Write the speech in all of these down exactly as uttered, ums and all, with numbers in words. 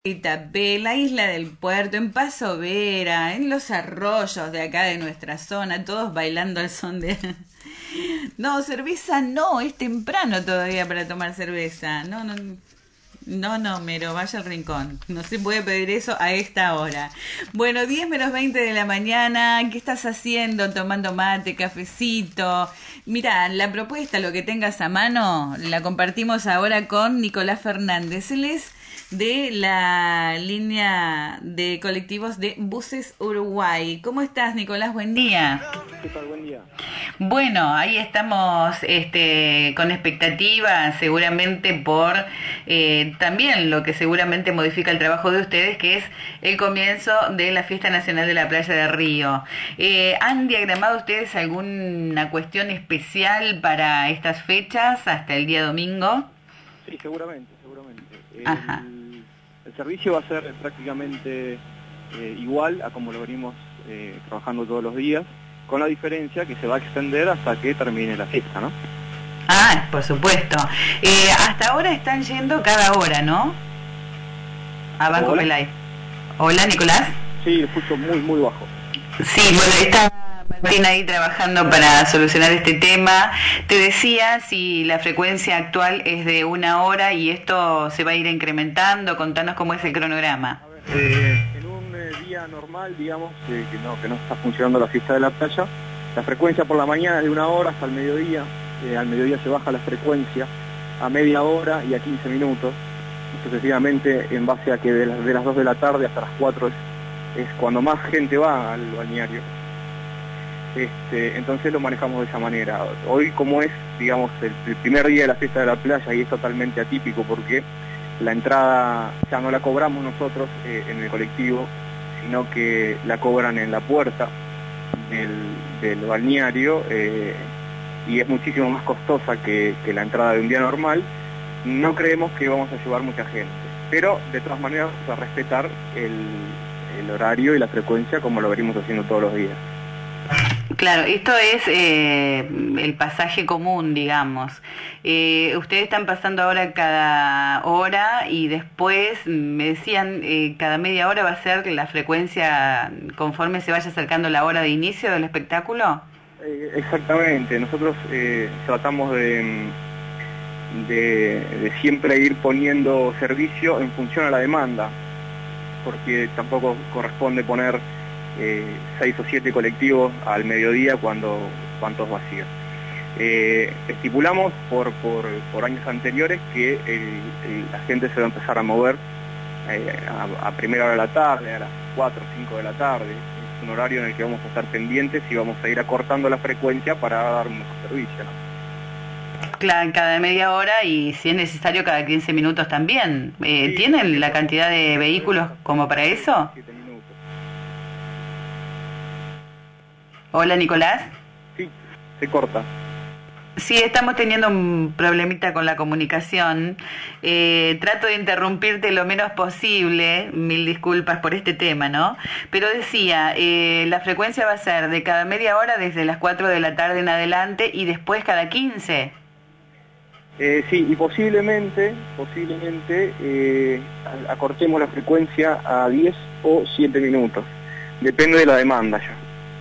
Itapé, la isla del Puerto, en Paso Vera, en los arroyos de acá de nuestra zona, todos bailando al son de... No, cerveza no, es temprano todavía para tomar cerveza. No, no, no, no, Mero, vaya al rincón. No se puede pedir eso a esta hora. Bueno, diez menos veinte de la mañana, ¿qué estás haciendo? Tomando mate, cafecito. Mira, la propuesta, lo que tengas a mano, la compartimos ahora con Nicolás Fernández. Él es de la línea de colectivos de Buses Uruguay. ¿Cómo estás, Nicolás? Buen día. ¿Qué tal? Buen día. Bueno, ahí estamos este, con expectativa, seguramente por eh, también lo que seguramente modifica el trabajo de ustedes, que es el comienzo de la Fiesta Nacional de la Playa de Río. Eh, ¿Han diagramado ustedes alguna cuestión especial para estas fechas hasta el día domingo? Sí, seguramente, seguramente. Ajá. El, el servicio va a ser prácticamente eh, igual a como lo venimos eh, trabajando todos los días, con la diferencia que se va a extender hasta que termine la fiesta, ¿no? Ah, por supuesto. Eh, hasta ahora están yendo cada hora, ¿no? A Banco Hola. Pelay. Hola, Nicolás. Sí, lo escucho muy, muy bajo. Sí, bueno, está Martín ahí trabajando para solucionar este tema. Te decía si la frecuencia actual es de una hora y esto se va a ir incrementando. Contanos cómo es el cronograma. A ver, eh, en un eh, día normal, digamos, eh, que, no, que no está funcionando la fiesta de la playa, la frecuencia por la mañana es de una hora hasta el mediodía. Eh, al mediodía se baja la frecuencia a media hora y a quince minutos. Sucesivamente, en base a que de las, de las dos de la tarde hasta las cuatro es, es cuando más gente va al balneario. Este, entonces lo manejamos de esa manera. Hoy, como es, digamos, el, el primer día de la fiesta de la playa, y es totalmente atípico porque la entrada ya no la cobramos nosotros eh, en el colectivo, sino que la cobran en la puerta del, del balneario, eh, y es muchísimo más costosa que, que la entrada de un día normal. No creemos que vamos a llevar mucha gente, pero de todas maneras vamos a respetar el, el horario y la frecuencia como lo venimos haciendo todos los días. Claro, esto es eh, el pasaje común, digamos. Eh, ustedes están pasando ahora cada hora y después, me decían, eh, cada media hora va a ser la frecuencia conforme se vaya acercando la hora de inicio del espectáculo. Eh, exactamente, nosotros eh, tratamos de, de, de siempre ir poniendo servicio en función a la demanda, porque tampoco corresponde poner Eh, seis o siete colectivos al mediodía cuando cuantos vacíos. Eh, estipulamos por, por, por años anteriores que el, el, la gente se va a empezar a mover eh, a, a primera hora de la tarde, a las cuatro o cinco de la tarde. Es un horario en el que vamos a estar pendientes y vamos a ir acortando la frecuencia para dar un mejor servicio, ¿no? Claro, cada media hora y si es necesario cada quince minutos también. Eh, Sí, ¿Tienen la cantidad de vehículos como para eso? siete minutos. Hola, Nicolás. Sí, se corta. Sí, estamos teniendo un problemita con la comunicación. Eh, trato de interrumpirte lo menos posible, mil disculpas por este tema, ¿no? Pero decía, eh, la frecuencia va a ser de cada media hora desde las cuatro de la tarde en adelante y después cada quince. Eh, sí, y posiblemente, posiblemente eh, acortemos la frecuencia a diez o siete minutos. Depende de la demanda ya.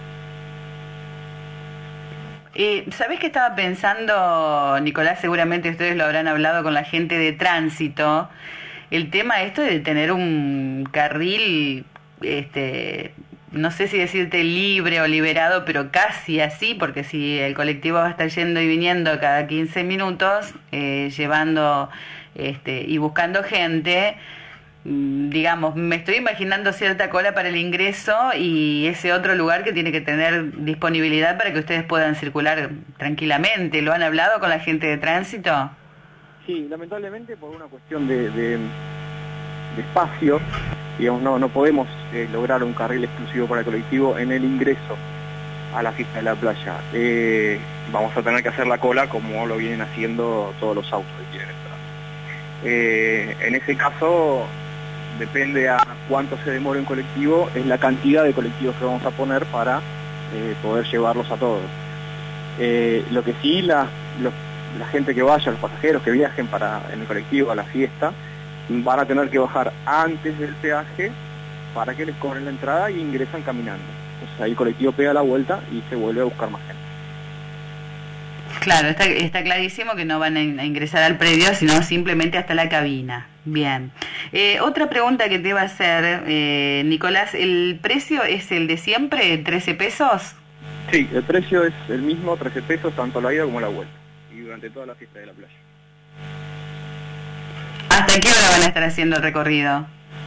Eh, ¿Sabés qué estaba pensando, Nicolás? Seguramente ustedes lo habrán hablado con la gente de tránsito. El tema esto de tener un carril, este, no sé si decirte libre o liberado, pero casi así, porque si el colectivo va a estar yendo y viniendo cada quince minutos, eh, llevando este, y buscando gente, digamos, me estoy imaginando cierta cola para el ingreso y ese otro lugar que tiene que tener disponibilidad para que ustedes puedan circular tranquilamente. ¿Lo han hablado con la gente de tránsito? Sí, lamentablemente por una cuestión de, de, de espacio, digamos, no, no podemos eh, lograr un carril exclusivo para el colectivo en el ingreso a la fiesta de la playa. Eh, vamos a tener que hacer la cola como lo vienen haciendo todos los autos que quieren entrar. Eh, en ese caso, depende a cuánto se demore un colectivo, es la cantidad de colectivos que vamos a poner para eh, poder llevarlos a todos. Eh, lo que sí, la, los, la gente que vaya, los pasajeros que viajen para en el colectivo a la fiesta, van a tener que bajar antes del peaje para que les cobren la entrada y ingresan caminando. Entonces ahí el colectivo pega la vuelta y se vuelve a buscar más gente. Claro, está, está clarísimo que no van a ingresar al predio, sino simplemente hasta la cabina. Bien. Eh, otra pregunta que te iba a hacer, eh, Nicolás, ¿el precio es el de siempre, trece pesos? Sí, el precio es el mismo, trece pesos, tanto la ida como la vuelta, y durante toda la fiesta de la playa. ¿Hasta qué hora van a estar haciendo el recorrido?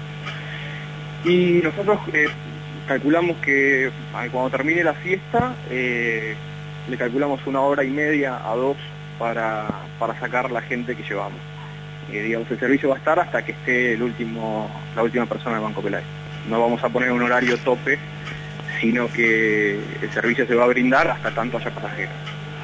Y nosotros eh, calculamos que cuando termine la fiesta, eh, le calculamos una hora y media a dos para, para sacar la gente que llevamos. Eh, digamos, el servicio va a estar hasta que esté el último, la última persona del Banco Peláez. No vamos a poner un horario tope, sino que el servicio se va a brindar hasta tanto haya pasajeros.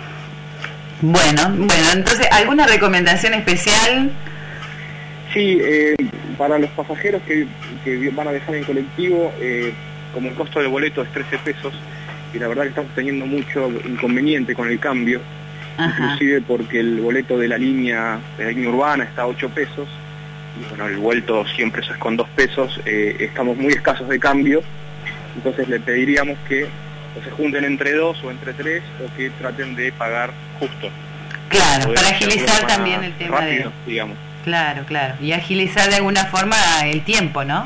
Bueno, bueno, entonces, ¿alguna recomendación especial? Sí, eh, para los pasajeros que, que van a viajar en colectivo, eh, como el costo del boleto es trece pesos, y la verdad que estamos teniendo mucho inconveniente con el cambio, Ajá. inclusive porque el boleto de la línea, de la línea urbana está a ocho pesos, y bueno, el vuelto siempre es con dos pesos, eh, estamos muy escasos de cambio, entonces le pediríamos que o se junten entre dos o entre tres, o que traten de pagar justo. Claro, para agilizar también el tema rápido, de... digamos. Claro, claro. Y agilizar de alguna forma el tiempo, ¿no?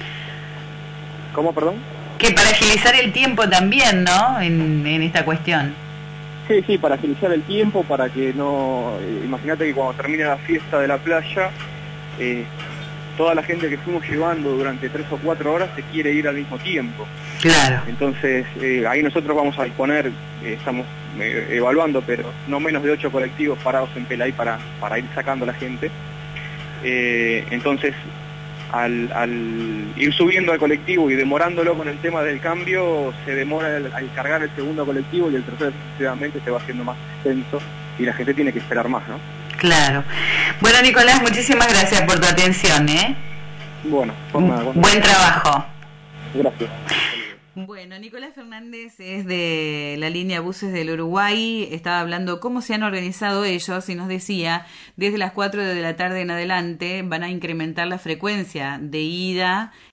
¿Cómo, perdón? Que para agilizar el tiempo también, ¿no? En, en esta cuestión. Sí, sí, para agilizar el tiempo, para que no... Eh, imagínate que cuando termine la fiesta de la playa, eh, toda la gente que fuimos llevando durante tres o cuatro horas se quiere ir al mismo tiempo. Claro. Entonces, eh, ahí nosotros vamos a disponer, eh, estamos eh, evaluando, pero no menos de ocho colectivos parados en Peláez para, para ir sacando a la gente. Eh, entonces, al, al ir subiendo al colectivo y demorándolo con el tema del cambio, se demora al, al cargar el segundo colectivo y el tercero sucesivamente se va haciendo más extenso y la gente tiene que esperar más, ¿no? Claro. Bueno, Nicolás, muchísimas gracias por tu atención, ¿eh? Bueno, por nada, bueno. Buen trabajo. Gracias. Bueno, Nicolás Fernández es de la línea Buses del Uruguay, estaba hablando cómo se han organizado ellos y nos decía, desde las cuatro de la tarde en adelante van a incrementar la frecuencia de ida